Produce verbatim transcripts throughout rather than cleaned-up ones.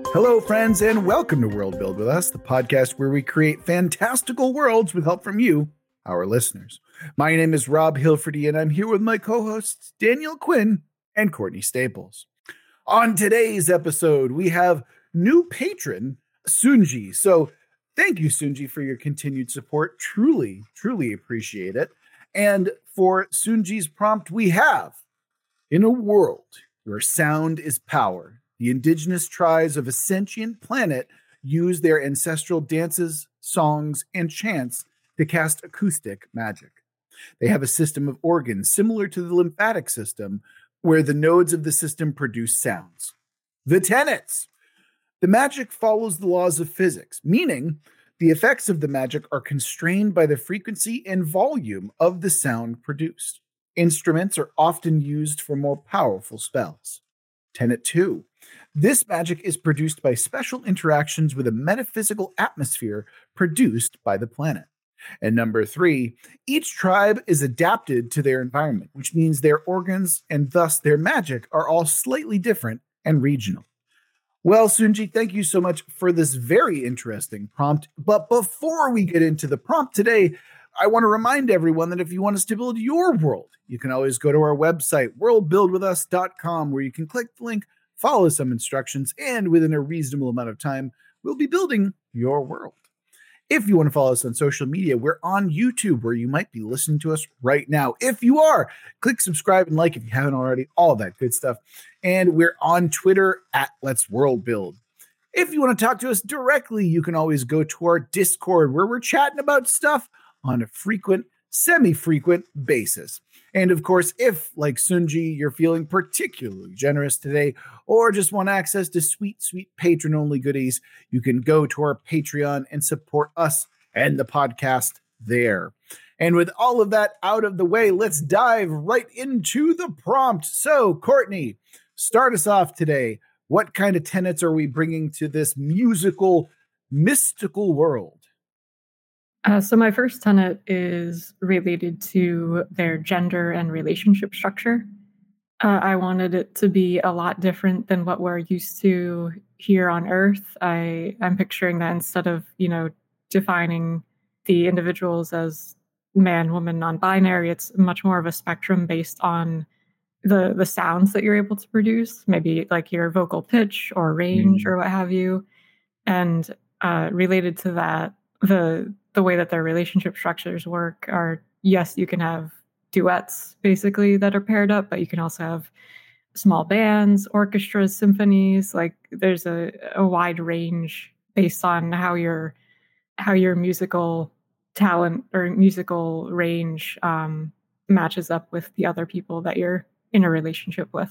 Hello, friends, and welcome to World Build with Us, the podcast where we create fantastical worlds with help from you, our listeners. My name is Rob Hilferty, and I'm here with my co-hosts, Daniel Quinn and Courtney Staples. On today's episode, we have new patron, Sunji. So thank you, Sunji, for your continued support. Truly, truly appreciate it. And for Sunji's prompt, we have, in a world where sound is power, the indigenous tribes of a sentient planet use their ancestral dances, songs, and chants to cast acoustic magic. They have a system of organs similar to the lymphatic system, where the nodes of the system produce sounds. The tenets. The magic follows the laws of physics, meaning the effects of the magic are constrained by the frequency and volume of the sound produced. Instruments are often used for more powerful spells. Tenet two. This magic is produced by special interactions with a metaphysical atmosphere produced by the planet. And number three, each tribe is adapted to their environment, which means their organs and thus their magic are all slightly different and regional. Well, Sunji, thank you so much for this very interesting prompt. But before we get into the prompt today, I want to remind everyone that if you want us to build your world, you can always go to our website, world build with us dot com, where you can click the link, follow some instructions, and within a reasonable amount of time, we'll be building your world. If you want to follow us on social media, we're on YouTube, where you might be listening to us right now. If you are, click subscribe and like if you haven't already, all that good stuff. And we're on Twitter at Let's World Build. If you want to talk to us directly, you can always go to our Discord, where we're chatting about stuff on a frequent, semi-frequent basis. And of course, if, like Sunji, you're feeling particularly generous today, or just want access to sweet, sweet patron-only goodies, you can go to our Patreon and support us and the podcast there. And with all of that out of the way, let's dive right into the prompt. So, Courtney, start us off today. What kind of tenets are we bringing to this musical, mystical world? Uh, so my first tenet is related to their gender and relationship structure. Uh, I wanted it to be a lot different than what we're used to here on Earth. I, I'm picturing that instead of, you know, defining the individuals as man, woman, non-binary, it's much more of a spectrum based on the the sounds that you're able to produce, maybe like your vocal pitch or range mm. or what have you. And uh, related to that, the the way that their relationship structures work are, yes, you can have duets basically that are paired up, but you can also have small bands, orchestras, symphonies. Like there's a, a wide range based on how your how your musical talent or musical range um, matches up with the other people that you're in a relationship with.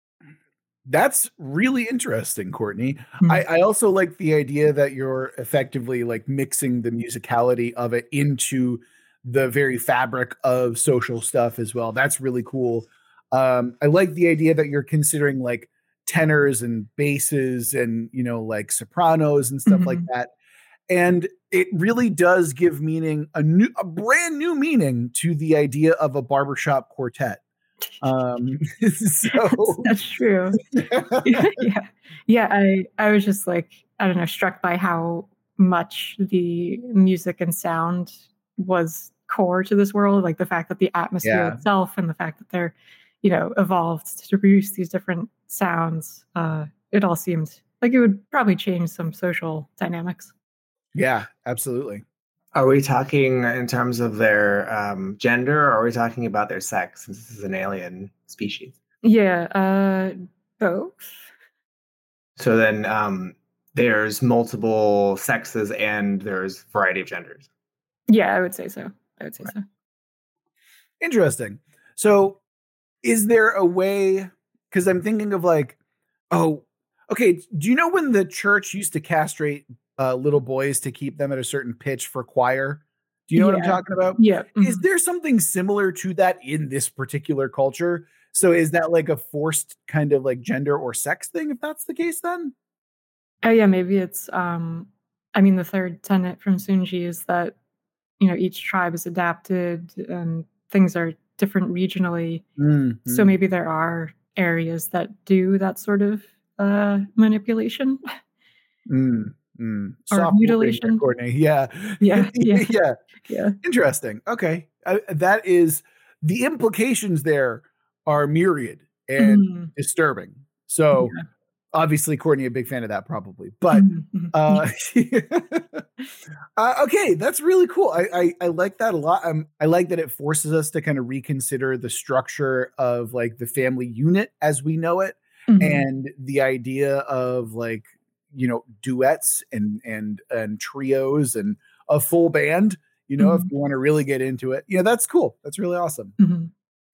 That's really interesting, Courtney. Mm-hmm. I, I also like the idea that you're effectively like mixing the musicality of it into the very fabric of social stuff as well. That's really cool. Um, I like the idea that you're considering like tenors and basses and, you know, like sopranos and stuff mm-hmm. like that. And it really does give meaning, a new, a brand new meaning to the idea of a barbershop quartet. Um, so that's true. yeah. Yeah. I, I was just like, I don't know, struck by how much the music and sound was core to this world. Like the fact that the atmosphere yeah. itself and the fact that they're, you know, evolved to produce these different sounds. Uh, it all seemed like it would probably change some social dynamics. Yeah, absolutely. Are we talking in terms of their um, gender, or are we talking about their sex, since this is an alien species? Yeah, uh, both. So then um, there's multiple sexes and there's variety of genders. Yeah, I would say so. I would say right. so. Interesting. So is there a way, because I'm thinking of like, oh, okay, do you know when the church used to castrate Uh, little boys to keep them at a certain pitch for choir? Do you know yeah. what I'm talking about? Yeah. Mm-hmm. Is there something similar to that in this particular culture? So is that like a forced kind of like gender or sex thing, if that's the case then? Oh yeah, maybe it's, um, I mean, the third tenet from Sunji is that, you know, each tribe is adapted and things are different regionally. Mm-hmm. So maybe there are areas that do that sort of uh, manipulation. Mm, mm. Or Soft mutilation. Courtney. Yeah. Yeah, yeah. yeah. Yeah. Interesting. Okay. Uh, that is, the implications there are myriad and Mhm. disturbing. So Yeah. obviously, Courtney, a big fan of that probably. But Mhm, mhm. uh, uh, okay, that's really cool. I, I I like that a lot. Um, I like that it forces us to kind of reconsider the structure of like the family unit as we know it, Mhm. and the idea of like, you know, duets and and and trios and a full band. You know, if Mhm. you want to really get into it, you know, that's cool. That's really awesome. Mhm.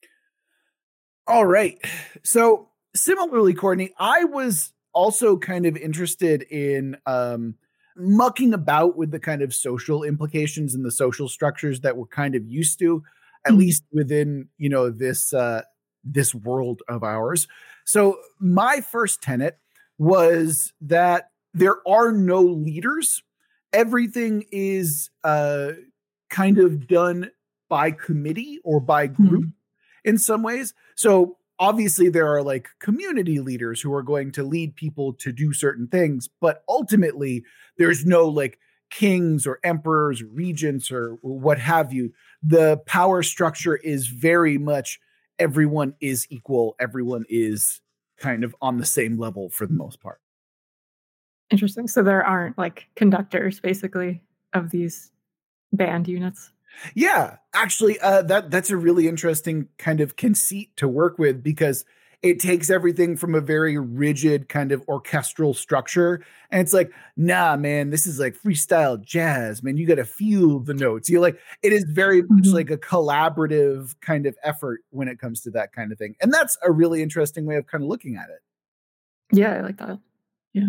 All right. So similarly, Courtney, I was also kind of interested in um, mucking about with the kind of social implications and the social structures that we're kind of used to, at Mhm. least within, you know, this uh, this world of ours. So my first tenet was that there are no leaders. Everything is uh, kind of done by committee or by group Mhm. in some ways. So obviously there are like community leaders who are going to lead people to do certain things, but ultimately there's no like kings or emperors, regents or what have you. The power structure is very much everyone is equal, everyone is kind of on the same level for the most part. Interesting. So there aren't like conductors basically of these band units. Yeah, actually, uh, that that's a really interesting kind of conceit to work with because it takes everything from a very rigid kind of orchestral structure, and it's like, nah, man, this is like freestyle jazz, man. You got to feel the notes. You like it is very much Mhm. like a collaborative kind of effort when it comes to that kind of thing, and that's a really interesting way of kind of looking at it. Yeah, I like that. Yeah.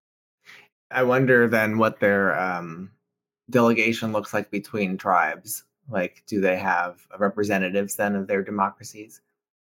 I wonder then what their um, delegation looks like between tribes. Like, do they have representatives then of their democracies?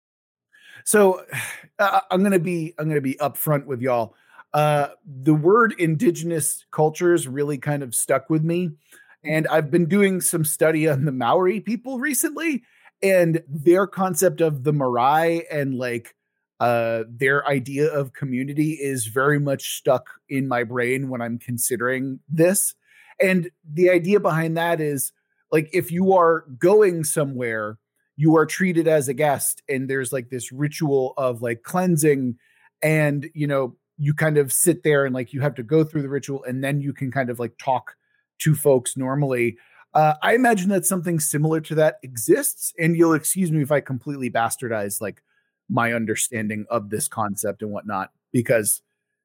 So uh, I'm gonna be I'm gonna be upfront with y'all. Uh, the word indigenous cultures really kind of stuck with me, and I've been doing some study on the Maori people recently, and their concept of the Marai and like uh, their idea of community is very much stuck in my brain when I'm considering this. And the idea behind that is like if you are going somewhere you are treated as a guest and there's like this ritual of like cleansing and you know you kind of sit there and like you have to go through the ritual and then you can kind of like talk to folks normally. uh, I imagine that something similar to that exists, and you'll excuse me if I completely bastardize like my understanding of this concept and whatnot because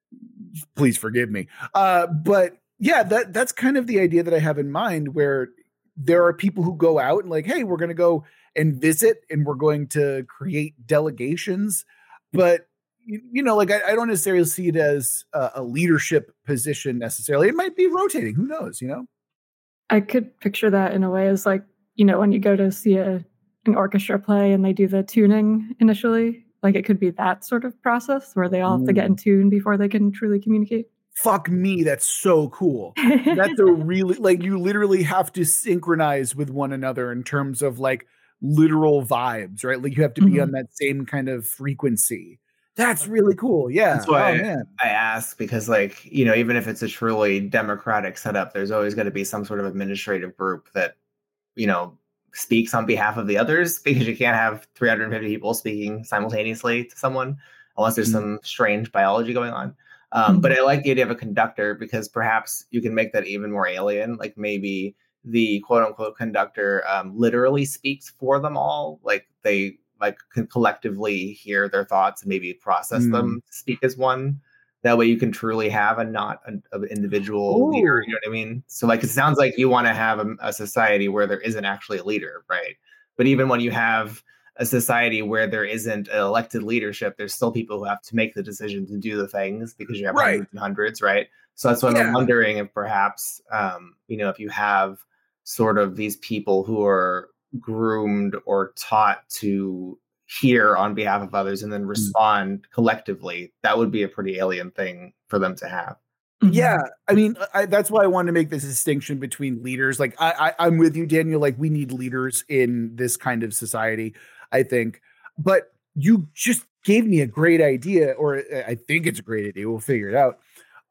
please forgive me. Uh, but yeah, that that's kind of the idea that I have in mind where there are people who go out and like, hey, we're going to go and visit and we're going to create delegations. But, you, you know, like I, I don't necessarily see it as a, a leadership position necessarily. It might be rotating. Who knows, you know? I could picture that in a way as like, you know, when you go to see a an orchestra play and they do the tuning initially, like it could be that sort of process where they all have to get in Mm. tune before they can truly communicate. Fuck me, that's so cool. That's a really like you literally have to synchronize with one another in terms of like literal vibes, right? Like you have to be on Mhm. that same kind of frequency. That's really cool. That's Yeah. Oh why man. I ask, because, like, you know, even if it's a truly democratic setup, there's always going to be some sort of administrative group that, you know, speaks on behalf of the others, because you can't have three hundred fifty people speaking simultaneously to someone unless there's Mm. some strange biology going on. Um, but Mhm. I like the idea of a conductor because perhaps you can make that even more alien. Like maybe the quote unquote conductor um, literally speaks for them all. Like they like can collectively hear their thoughts and maybe process Mm. them to speak as one. That way you can truly have a not an, an individual leader. You Oh. know what I mean? So like it sounds like you want to have a, a society where there isn't actually a leader, right? But even when you have a society where there isn't an elected leadership, there's still people who have to make the decisions and do the things because you have Right. hundreds and hundreds, right? So that's what I'm Yeah. wondering if perhaps, um, you know, if you have sort of these people who are groomed or taught to hear on behalf of others and then Mm. respond collectively, that would be a pretty alien thing for them to have. Yeah, Mhm. I mean, I, that's why I wanted to make this distinction between leaders. Like, I, I, I'm with you, Daniel. Like, we need leaders in this kind of society, I think. But you just gave me a great idea, or I think it's a great idea. We'll figure it out.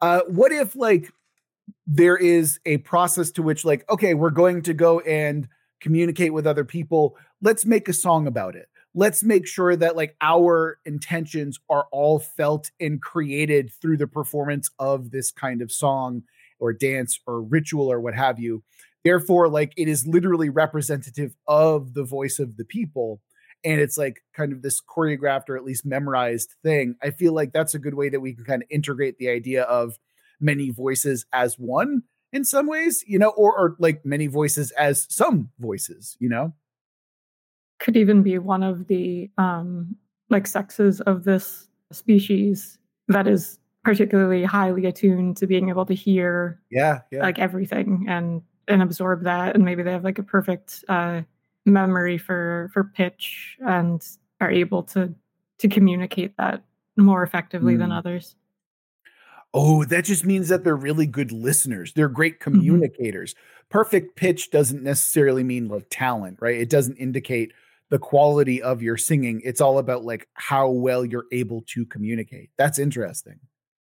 Uh, what if like there is a process to which like, okay, we're going to go and communicate with other people. Let's make a song about it. Let's make sure that like our intentions are all felt and created through the performance of this kind of song or dance or ritual or what have you. Therefore, like it is literally representative of the voice of the people. And it's like kind of this choreographed or at least memorized thing. I feel like that's a good way that we can kind of integrate the idea of many voices as one in some ways, you know, or, or like many voices as some voices, you know? Could even be one of the um, like sexes of this species that is particularly highly attuned to being able to hear yeah, yeah. like everything and and absorb that, and maybe they have like a perfect uh, memory for for pitch and are able to to communicate that more effectively mm. than others. Oh, that just means that they're really good listeners. They're great communicators. Mm-hmm. Perfect pitch doesn't necessarily mean like talent, right? It doesn't indicate the quality of your singing. It's all about like how well you're able to communicate. That's interesting.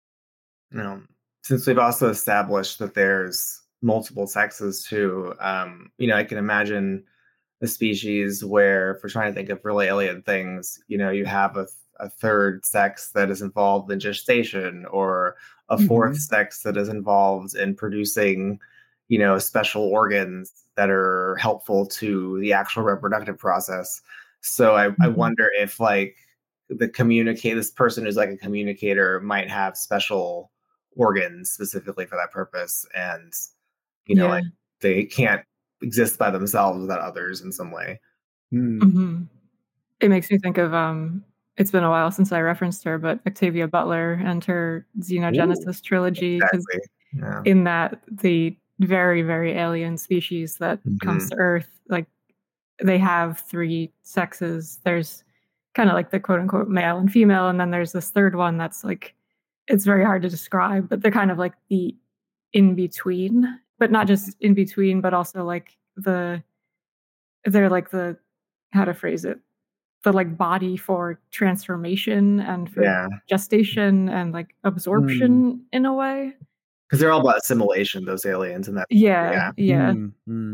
You know, since we've also established that there's multiple sexes too, um, you know, I can imagine a species where, if we're trying to think of really alien things, you know, you have a, a third sex that is involved in gestation, or a fourth mm-hmm. sex that is involved in producing, you know, special organs that are helpful to the actual reproductive process. So I, mm-hmm. I wonder if like the communicate, this person who's like a communicator might have special organs specifically for that purpose. And, you know, yeah. like they can't exist by themselves without others in some way. Mm-hmm. It makes me think of, um, it's been a while since I referenced her, but Octavia Butler and her Xenogenesis Ooh, trilogy. Exactly. Yeah. In that, the very, very alien species that mm-hmm. comes to Earth, like they have three sexes. There's kind of like the quote unquote male and female. And then there's this third one that's like, it's very hard to describe, but they're kind of like the in between, but not just in between, but also like the, they're like the, how to phrase it, the like body for transformation and for yeah. gestation and like absorption mm. in a way. Because they're all about assimilation, those aliens, and that. Yeah, yeah. yeah. Mm-hmm.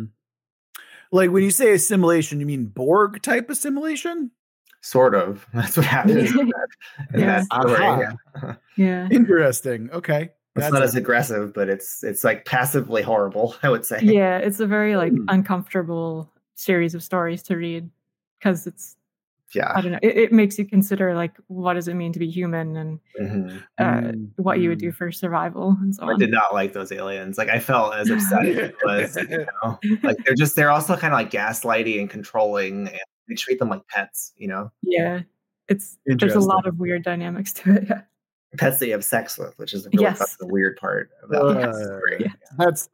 Like when you say assimilation, you mean Borg type assimilation? Sort of. That's what happens. in that, in yeah. that story. Uh-huh. yeah. Interesting. Okay. It's That's not a- as aggressive, but it's it's like passively horrible, I would say. Yeah, it's a very like mm. uncomfortable series of stories to read because it's. Yeah, I don't know. It, it makes you consider like what does it mean to be human and mm-hmm. uh, mm-hmm. what you would do for survival and so on. I did not like those aliens. Like I felt as upset as it was. You know, like they're just they're also kind of like gaslighty and controlling, and they treat them like pets. You know. Yeah, it's there's a lot of weird dynamics to it. Yeah. Pets that you have sex with, which is really yes. the weird part about uh, that story. Yeah. That's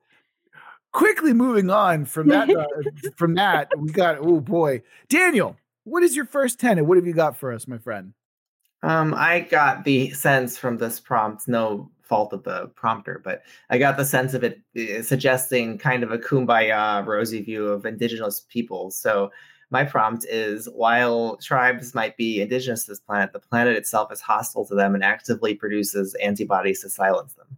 quickly moving on from that. Uh, from that, we got oh boy, Daniel. What is your first tenet? What have you got for us, my friend? Um, I got the sense from this prompt, no fault of the prompter, but I got the sense of it uh, suggesting kind of a kumbaya, rosy view of indigenous peoples. So my prompt is, while tribes might be indigenous to this planet, the planet itself is hostile to them and actively produces antibodies to silence them.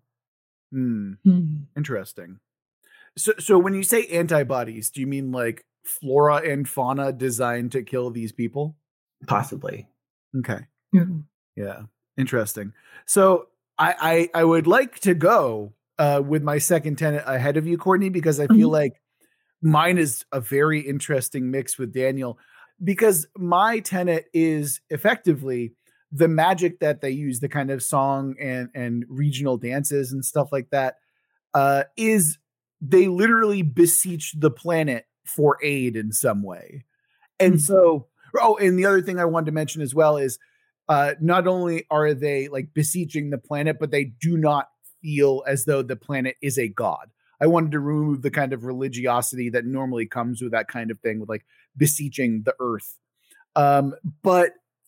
Hmm. Mm. Interesting. So, so when you say antibodies, do you mean like flora and fauna designed to kill these people? Possibly. Okay. Mm-hmm. Yeah. Interesting. So I, I, I would like to go uh, with my second tenet ahead of you, Courtney, because I feel mm-hmm. like mine is a very interesting mix with Daniel, because my tenet is effectively the magic that they use, the kind of song and, and regional dances and stuff like that, uh, is they literally beseech the planet for aid in some way. And so, oh, and the other thing I wanted to mention as well is uh, not only are they like beseeching the planet, but they do not feel as though the planet is a god. I wanted to remove the kind of religiosity that normally comes with that kind of thing, with like beseeching the earth. Um, but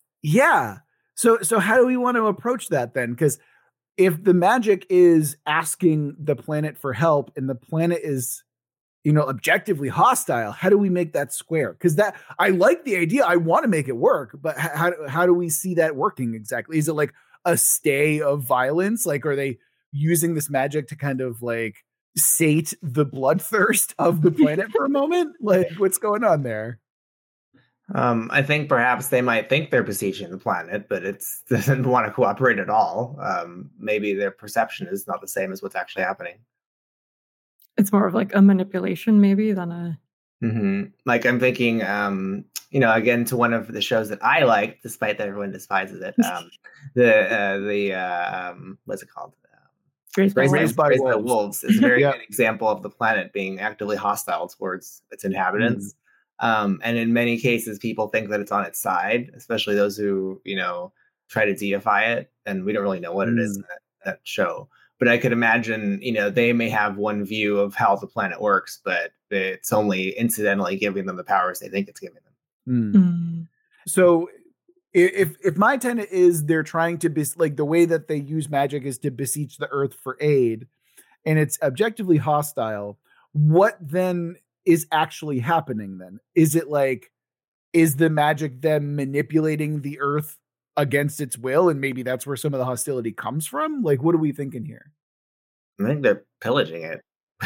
yeah, so, so how do we want to approach that then? Because if the magic is asking the planet for help and the planet is, you know, objectively hostile, how do we make that square? Because that, I like the idea. I want to make it work, but how, how do we see that working exactly? Is it like a stay of violence? Like, are they using this magic to kind of like sate the bloodthirst of the planet for a moment? Like, what's going on there? Um, I think perhaps they might think they're besieging the planet, but it doesn't want to cooperate at all. Um, maybe their perception is not the same as what's actually happening. It's more of like a manipulation, maybe, than a. Mm-hmm. Like I'm thinking, um, you know, again to one of the shows that I like, despite that everyone despises it. Um, the uh, the uh, um, what's it called? Raised by, Raised by Raised by Wolves. Wolves is a very Yep. good example of the planet being actively hostile towards its inhabitants. Mm. Um, and in many cases, people think that it's on its side, especially those who, you know, try to deify it. And we don't really know what mm. it is in that, that show. But I could imagine, you know, they may have one view of how the planet works, but it's only incidentally giving them the powers they think it's giving them. Mm. Mm. So if if my tenet is they're trying to, bes- like the way that they use magic is to beseech the earth for aid, and it's objectively hostile, what then is actually happening then? Is it like, is the magic them manipulating the earth against its will, and maybe that's where some of the hostility comes from? Like, what are we thinking here? I think they're pillaging it.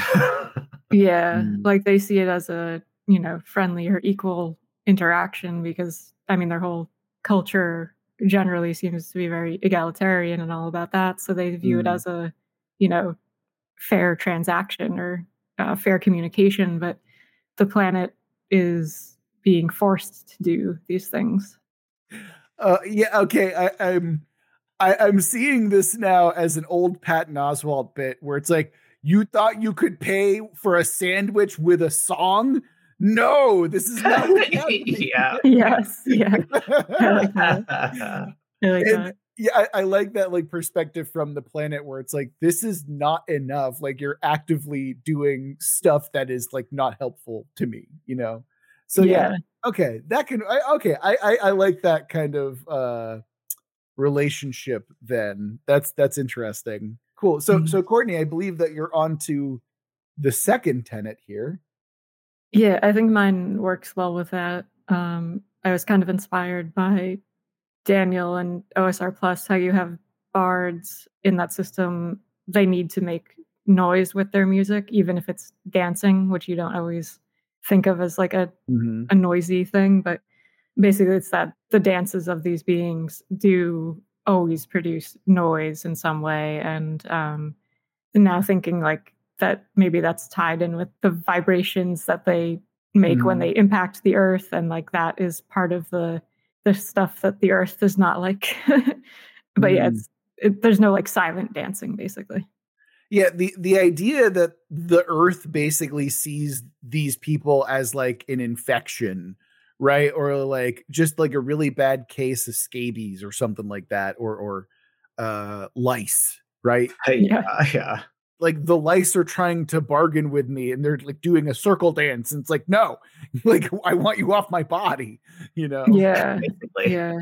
Yeah, mm. like they see it as a, you know, friendly or equal interaction, because I mean their whole culture generally seems to be very egalitarian and all about that, so they view mm. it as a, you know, fair transaction or uh, fair communication, but the planet is being forced to do these things. Uh, yeah, okay. I, I'm I, I'm seeing this now as an old Patton Oswalt bit where it's like, you thought you could pay for a sandwich with a song? No, this is not what yeah. Yes, yeah. I like that. I like and, that. Yeah, I, I like that like perspective from the planet where it's like, this is not enough. Like you're actively doing stuff that is like not helpful to me, you know? So yeah, yeah okay, that can, I, okay, I, I I like that kind of uh, relationship. Then that's that's interesting. Cool. So mm-hmm. so Courtney, I believe that you're on to the second tenet here. Yeah, I think mine works well with that. Um, I was kind of inspired by Daniel and O S R Plus, how you have bards in that system. They need to make noise with their music, even if it's dancing, which you don't always think of as like a, mm-hmm. a noisy thing. But basically it's that the dances of these beings do always produce noise in some way. And um, now thinking like that maybe that's tied in with the vibrations that they make mm-hmm. when they impact the earth, and like that is part of the the stuff that the earth does not like. But mm. yeah, it's it, there's no like silent dancing basically. Yeah, the the idea that the earth basically sees these people as like an infection, right? Or like just like a really bad case of scabies or something like that, or or uh lice, right? Yeah, uh, yeah. Like the lice are trying to bargain with me and they're like doing a circle dance. And it's like, no, like I want you off my body, you know? Yeah. Basically. Yeah.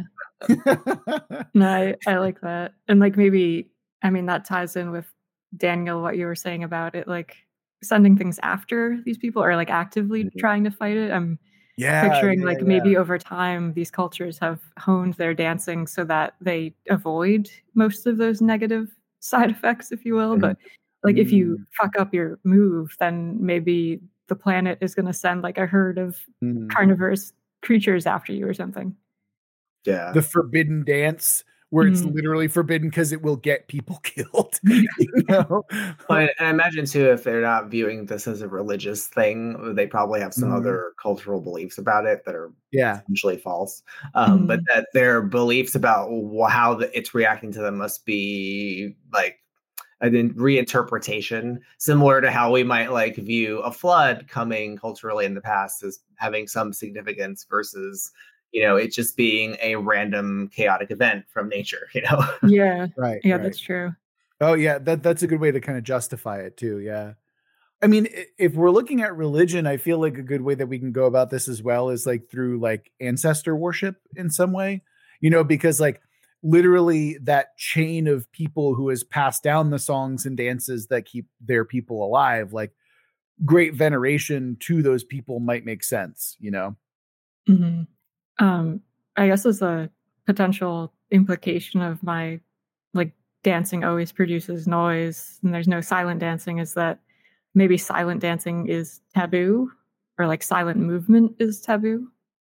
No, I, I like that. And like, maybe, I mean, that ties in with Daniel, what you were saying about it, like sending things after these people or like actively mm-hmm. trying to fight it. I'm yeah, picturing yeah, like yeah. maybe over time, these cultures have honed their dancing so that they avoid most of those negative side effects, if you will. Mm-hmm. But like if you fuck up your move, then maybe the planet is going to send like a herd of mm. carnivorous creatures after you or something. Yeah. The forbidden dance where mm. it's literally forbidden because it will get people killed. You know? Well, I imagine too, if they're not viewing this as a religious thing, they probably have some mm. other cultural beliefs about it that are yeah. essentially false. Um, mm. But that their beliefs about how the, it's reacting to them must be like a reinterpretation, similar to how we might like view a flood coming culturally in the past as having some significance versus, you know, it just being a random chaotic event from nature, you know? Yeah. Right. Yeah, right. that's true. Oh yeah. That that's a good way to kind of justify it too. Yeah. I mean, if we're looking at religion, I feel like a good way that we can go about this as well is like through like ancestor worship in some way, you know, because like literally that chain of people who has passed down the songs and dances that keep their people alive, like great veneration to those people might make sense, you know? Mm-hmm. Um, I guess as a potential implication of my like dancing always produces noise and there's no silent dancing is that maybe silent dancing is taboo, or like silent movement is taboo.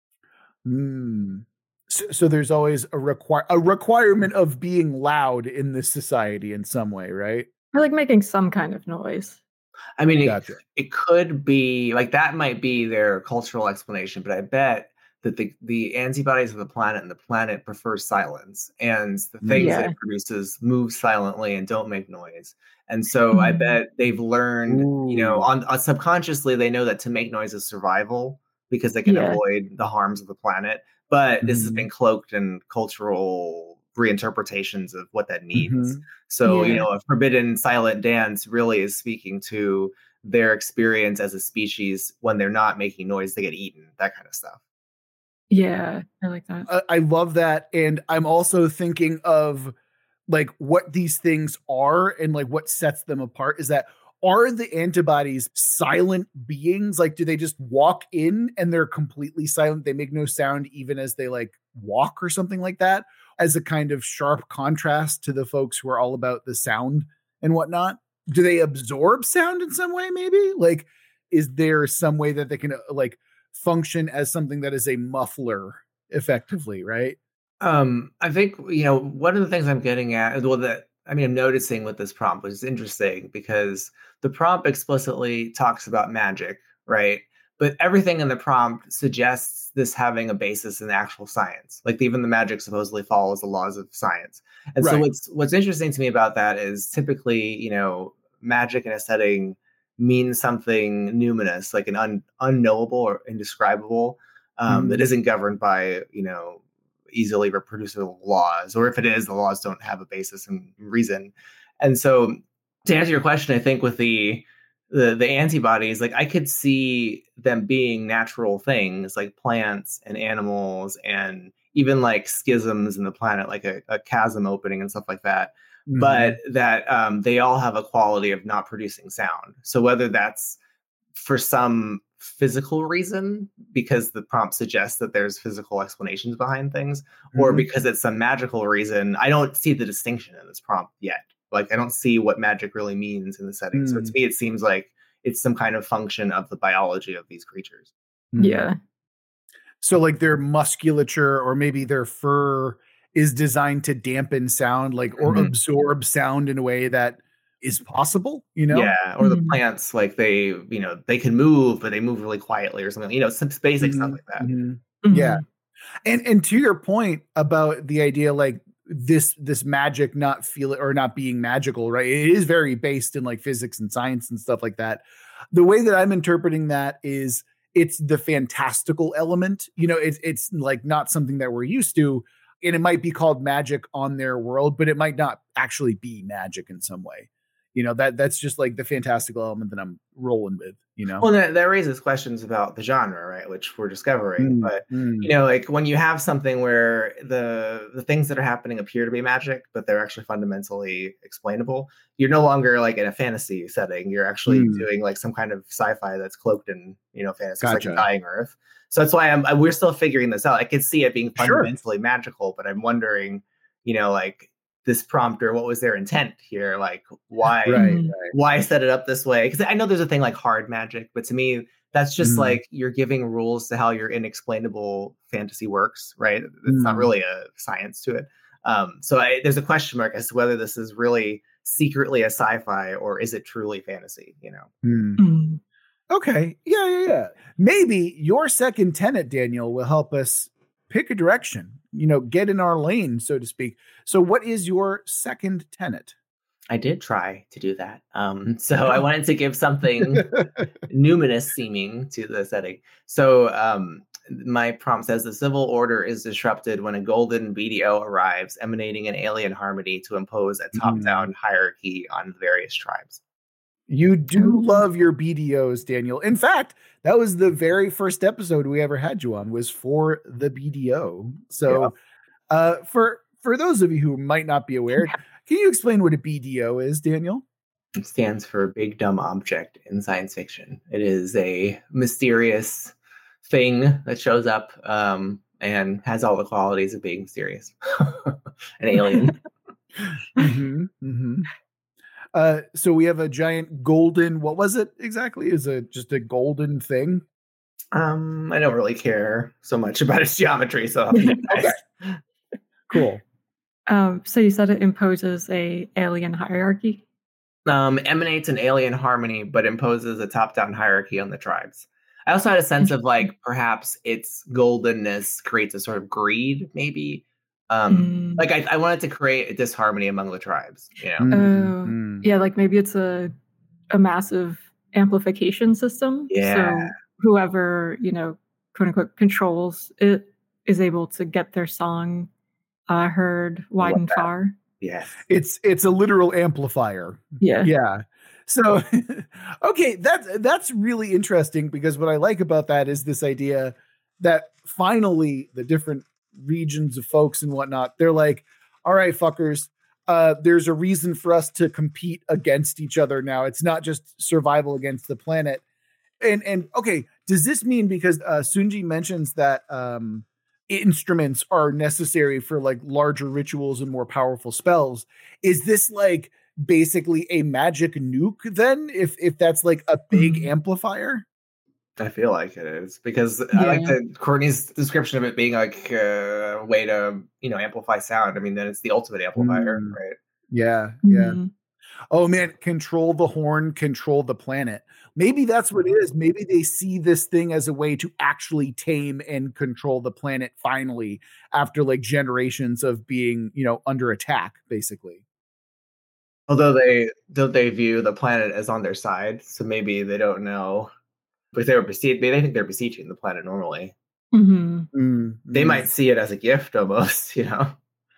Mm. So, so there's always a require a requirement of being loud in this society in some way, right? Or like making some kind of noise. I mean, Gotcha. it, it could be like that might be their cultural explanation, but I bet that the, the antibodies of the planet and the planet prefers silence, and the things Yeah. that it produces move silently and don't make noise. And so Mhm. I bet they've learned, you know, Ooh. on, on subconsciously, they know that to make noise is survival because they can Yeah. avoid the harms of the planet. But this has Mhm. been cloaked in cultural reinterpretations of what that means. Mhm. So, you Yeah. know, a forbidden silent dance really is speaking to their experience as a species. When they're not making noise, they get eaten, that kind of stuff. Yeah, I like that. I, I love that. And I'm also thinking of like what these things are and like what sets them apart is that, are the antibodies silent beings? Like, do they just walk in and they're completely silent? They make no sound even as they like walk or something like that, as a kind of sharp contrast to the folks who are all about the sound and whatnot. Do they absorb sound in some way? Maybe like, is there some way that they can uh, like function as something that is a muffler effectively, right? Um, I think, you know, one of the things I'm getting at, well, that I mean, I'm noticing with this prompt, which is interesting because the prompt explicitly talks about magic, right? But everything in the prompt suggests this having a basis in actual science. Like even the magic supposedly follows the laws of science. And so Right. what's what's interesting to me about that is typically, you know, magic in a setting means something numinous, like an un, unknowable or indescribable, um, that Mhm. isn't governed by, you know, easily reproducible laws, or if it is, the laws don't have a basis in reason. And so to answer your question, I think with the the the antibodies, like I could see them being natural things like plants and animals and even like schisms in the planet, like a, a chasm opening and stuff like that. Mhm. But that um, they all have a quality of not producing sound. So whether that's for some physical reason, because the prompt suggests that there's physical explanations behind things, or Mhm. because it's some magical reason, I don't see the distinction in this prompt yet. Like, I don't see what magic really means in the setting. So to Mm. me, it seems like it's some kind of function of the biology of these creatures. Mhm. Yeah. So like their musculature or maybe their fur is designed to dampen sound, like, or Mhm. absorb sound in a way that is possible, you know? Yeah, or the Mhm. plants, like they, you know, they can move, but they move really quietly or something. You know, some basic stuff Mhm. like that. Mhm. Mhm. Yeah. And and to your point about the idea, like this this magic not feel or not being magical, right? It is very based in like physics and science and stuff like that. The way that I'm interpreting that is it's the fantastical element. You know, it's it's like not something that we're used to, and it might be called magic on their world, but it might not actually be magic in some way. You know, that that's just like the fantastical element that I'm rolling with, you know. Well, that, that raises questions about the genre, right? Which we're discovering. Mm, But mm. you know, like when you have something where the the things that are happening appear to be magic, but they're actually fundamentally explainable, you're no longer like in a fantasy setting. You're actually Mm. doing like some kind of sci-fi that's cloaked in, you know, fantasy. It's like a Gotcha. dying Earth. So that's why I'm I- we're still figuring this out. I could see it being Sure. fundamentally magical, but I'm wondering, you know, like this prompter, what was their intent here? Like why Right. Mhm. Right. why set it up this way? Because I know there's a thing like hard magic, but to me, that's just Mhm. like you're giving rules to how your inexplainable fantasy works, right? It's not Mm. really a science to it. Um, so I, there's a question mark as to whether this is really secretly a sci-fi or is it truly fantasy, you know? Mm. Mhm. Okay. Yeah, yeah, yeah. Maybe your second tenet, Daniel, will help us pick a direction, you know, get in our lane, so to speak. So, what is your second tenet? I did try to do that. Um, so I wanted to give something numinous seeming to the setting. So um, my prompt says the civil order is disrupted when a golden B D O arrives, emanating an alien harmony to impose a top-down hierarchy on the various tribes. You do Ooh. love your B D Os, Daniel. In fact, that was the very first episode we ever had you on, was for the B D O. So, uh, for for those of you who might not be aware, can you explain what a B D O is, Daniel? It stands for Big Dumb Object in science fiction. It is a mysterious thing that shows up um, and has all the qualities of being mysterious. An alien. mm-hmm, mm-hmm. Uh, so we have a giant golden. What was it exactly? Is it just a golden thing? Um, I don't really care so much about its geometry, so I'll be Okay. Cool. Um, so you said it imposes a alien hierarchy? Um, emanates an alien harmony, but imposes a top-down hierarchy on the tribes. I also had a sense of like perhaps its goldenness creates a sort of greed, maybe. Um, mm. Like I, I wanted to create a disharmony among the tribes. You know? Mm-hmm. Uh, yeah, like maybe it's a a massive amplification system. Yeah. So whoever, you know, quote unquote controls it is able to get their song uh, heard wide and far. Yeah. It's it's a literal amplifier. Yeah. Yeah. So okay, that's that's really interesting, because what I like about that is this idea that finally the different regions of folks and whatnot, they're like, all right, fuckers, uh, there's a reason for us to compete against each other now. It's not just survival against the planet. And and okay, does this mean, because uh, Sunji mentions that um, instruments are necessary for like larger rituals and more powerful spells, is this like basically a magic nuke then, if if that's like a big mm. amplifier? I feel like it is, because yeah. I like the Courtney's description of it being like a way to, you know, amplify sound. I mean, then it's the ultimate amplifier, mm. right? Yeah, yeah. Mm-hmm. Oh man, control the horn, control the planet. Maybe that's what it is. Maybe they see this thing as a way to actually tame and control the planet finally, after like generations of being, you know, under attack, basically. Although they don't they view the planet as on their side, so maybe they don't know. But they were besieged, they think they're besieging the planet normally. Mm-hmm. Mm-hmm. They might see it as a gift almost, you know?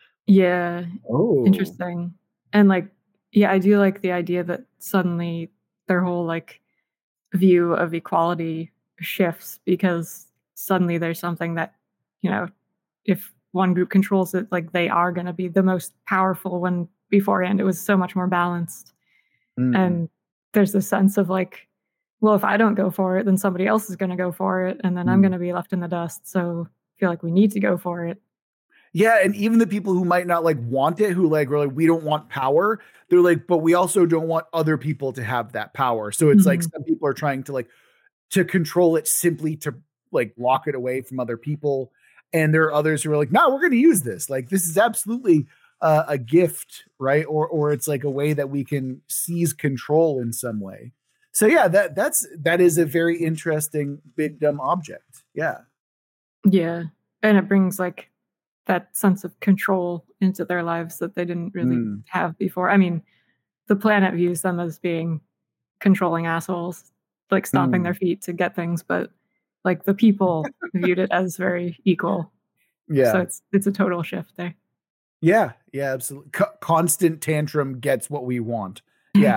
Yeah. Oh. Interesting. And like, yeah, I do like the idea that suddenly their whole like view of equality shifts, because suddenly there's something that, you know, if one group controls it, like they are going to be the most powerful, when beforehand it was so much more balanced. Mm-hmm. And there's this sense of like, well, if I don't go for it, then somebody else is going to go for it, and then mm. I'm going to be left in the dust. So I feel like we need to go for it. Yeah, and even the people who might not like want it, who like are like, we don't want power, they're like, but we also don't want other people to have that power. So it's mm-hmm. like some people are trying to like to control it simply to like lock it away from other people, and there are others who are like, no, we're going to use this. Like this is absolutely uh, a gift, right? Or or it's like a way that we can seize control in some way. So yeah, that that's that is a very interesting big dumb object. Yeah. Yeah. And it brings like that sense of control into their lives that they didn't really mm. have before. I mean, the planet views them as being controlling assholes, like stomping mm. their feet to get things, but like the people viewed it as very equal. Yeah. So it's it's a total shift there. Yeah. Yeah, absolutely. C- constant tantrum gets what we want. Yeah.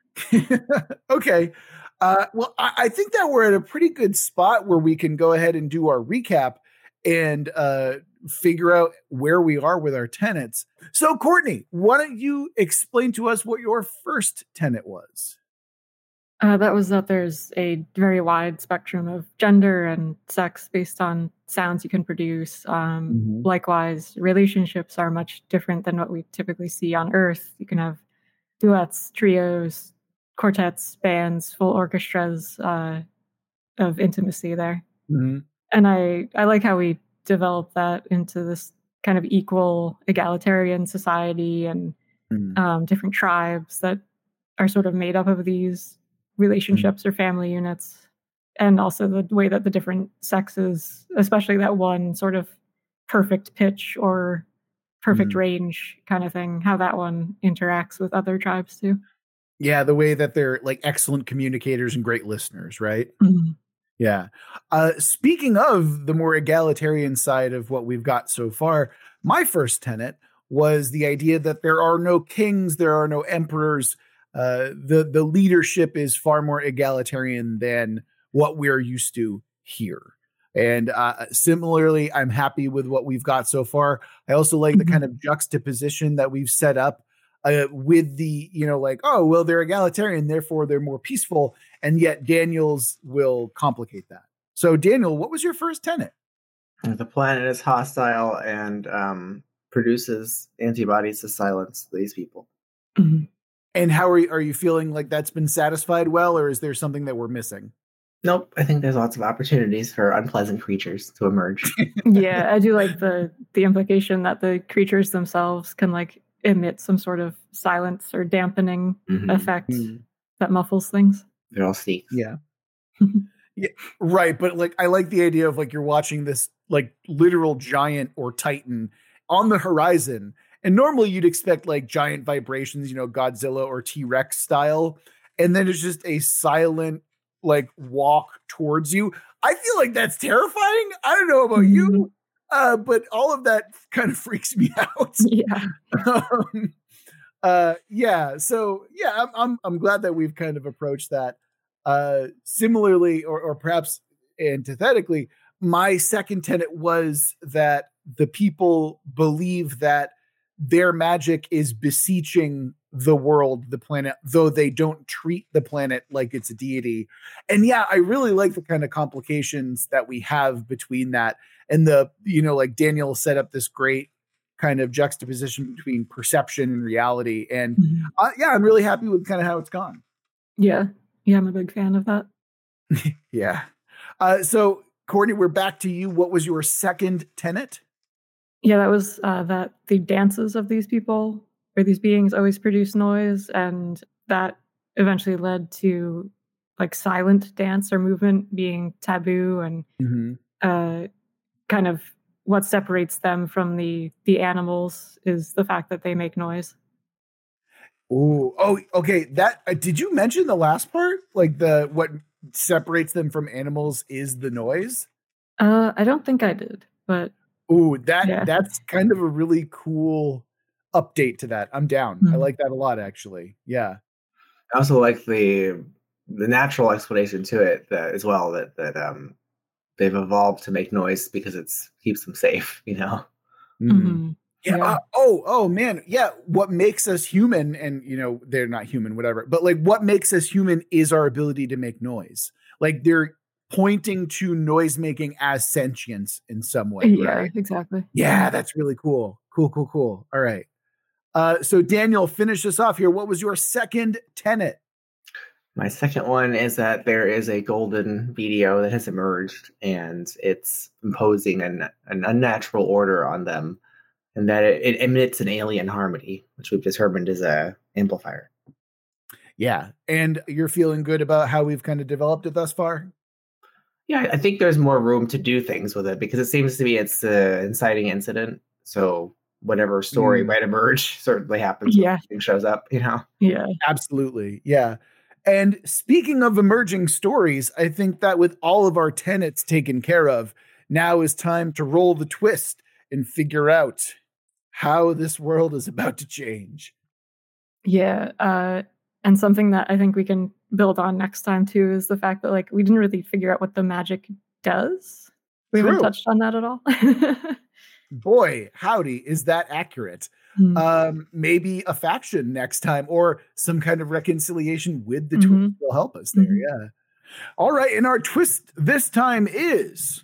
Okay. Uh, well, I, I think that we're at a pretty good spot where we can go ahead and do our recap and uh, figure out where we are with our tenets. So, Courtney, why don't you explain to us what your first tenet was? Uh, that was that there's a very wide spectrum of gender and sex based on sounds you can produce. Um, mm-hmm. Likewise, relationships are much different than what we typically see on Earth. You can have duets, trios, quartets, bands, full orchestras uh, of intimacy there. Mm-hmm. And I, I like how we develop that into this kind of equal, egalitarian society, and mm-hmm. um, different tribes that are sort of made up of these relationships mm-hmm. or family units. And also the way that the different sexes, especially that one sort of perfect pitch or perfect mm-hmm. range kind of thing, how that one interacts with other tribes too. Yeah, the way that they're like excellent communicators and great listeners, right? Mm-hmm. Yeah. Uh, speaking of the more egalitarian side of what we've got so far, my first tenet was the idea that there are no kings, there are no emperors. Uh, the, the leadership is far more egalitarian than what we're used to here. And uh, similarly, I'm happy with what we've got so far. I also like mm-hmm. the kind of juxtaposition that we've set up uh, with the, you know, like, oh, well, they're egalitarian, therefore they're more peaceful. And yet Daniel's will complicate that. So Daniel, what was your first tenet? The planet is hostile and um, produces antibodies to silence these people. Mhm. And how are you, are you feeling like that's been satisfied well, or is there something that we're missing? Nope, I think there's lots of opportunities for unpleasant creatures to emerge. Yeah, I do like the the implication that the creatures themselves can like emit some sort of silence or dampening Mhm. effect Mm. that muffles things. They're all sneaks. Yeah. Yeah, right. But like, I like the idea of like you're watching this like literal giant or titan on the horizon, and normally you'd expect like giant vibrations, you know, Godzilla or T-Rex style, and then it's just a silent like walk towards you. I feel like that's terrifying. I don't know about Mhm. you, uh, but all of that kind of freaks me out. Yeah. um, uh, yeah. So yeah, I'm, I'm I'm glad that we've kind of approached that. Uh, similarly, or or perhaps antithetically, my second tenet was that the people believe that their magic is beseeching the world, the planet, though they don't treat the planet like it's a deity. And yeah, I really like the kind of complications that we have between that and the, you know, like Daniel set up this great kind of juxtaposition between perception and reality. And Mhm. uh, yeah, I'm really happy with kind of how it's gone. Yeah. Yeah, I'm a big fan of that. Yeah. Uh, so Courtney, we're back to you. What was your second tenet? Yeah, that was uh, that the dances of these people or these beings always produce noise, and that eventually led to like silent dance or movement being taboo, and Mm-hmm. uh, kind of what separates them from the the animals is the fact that they make noise. Ooh, oh, okay. That uh, did you mention the last part? Like the what separates them from animals is the noise. Uh, I don't think I did, but Ooh, that yeah. that's kind of a really cool update to that. I'm down. I Mhm. like that a lot, actually. Yeah. I also like the the natural explanation to it that, as well, that that um they've evolved to make noise because it's keeps them safe, you know. Mhm. Mhm. Yeah. Yeah. Uh, oh, oh man. Yeah. What makes us human, and you know, they're not human, whatever, but like what makes us human is our ability to make noise. Like they're pointing to noise making as sentience in some way, Yeah, right? exactly. Yeah, that's really cool. Cool, cool, cool. All right. Uh, so Daniel, finish us off here. What was your second tenet? My second one is that there is a golden video that has emerged, and it's imposing an an unnatural order on them, and that it, it emits an alien harmony, which we've determined is a amplifier. Yeah. And you're feeling good about how we've kind of developed it thus far? Yeah, I think there's more room to do things with it because it seems to be it's an inciting incident. So whatever story Mm. might emerge certainly happens Yeah. when something shows up, you know? Yeah. Absolutely. Yeah. And speaking of emerging stories, I think that with all of our tenets taken care of, now is time to roll the twist and figure out how this world is about to change. Yeah, uh, and something that I think we can build on next time too is the fact that like we didn't really figure out what the magic does. We haven't True. touched on that at all. Boy, howdy, is that accurate? Mm. Um, maybe a faction next time or some kind of reconciliation with the Mhm. twist will help us there. Mhm. Yeah. All right. And our twist this time is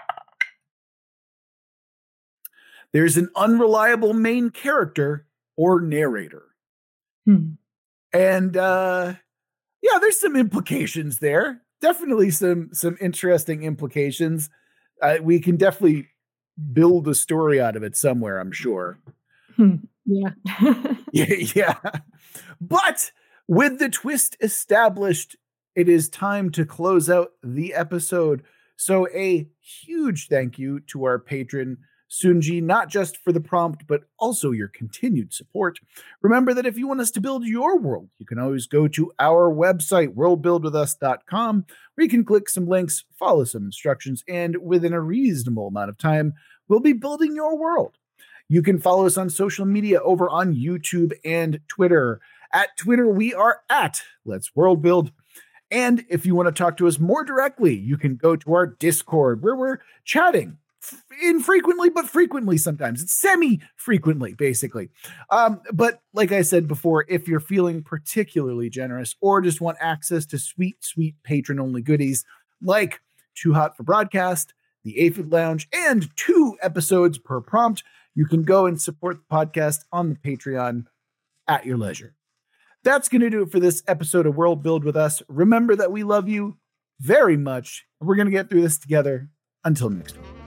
there's an unreliable main character or narrator. Hmm. And uh, yeah, there's some implications there. Definitely some some interesting implications. Uh, we can definitely build a story out of it somewhere, I'm sure. Hmm. Yeah. Yeah, yeah. But with the twist established, it is time to close out the episode. So a huge thank you to our patron, Sunji, not just for the prompt, but also your continued support. Remember that if you want us to build your world, you can always go to our website, world build with us dot com, where you can click some links, follow some instructions, and within a reasonable amount of time, we'll be building your world. You can follow us on social media over on YouTube and Twitter. At Twitter, we are at Let's World Build. And if you want to talk to us more directly, you can go to our Discord where we're chatting infrequently, but frequently sometimes. It's semi-frequently, basically. Um, but like I said before, if you're feeling particularly generous or just want access to sweet, sweet patron-only goodies like Too Hot for Broadcast, the Aphid Lounge, and two episodes per prompt, you can go and support the podcast on the Patreon at your leisure. That's going to do it for this episode of World Build with Us. Remember that we love you very much. We're going to get through this together. Until next week.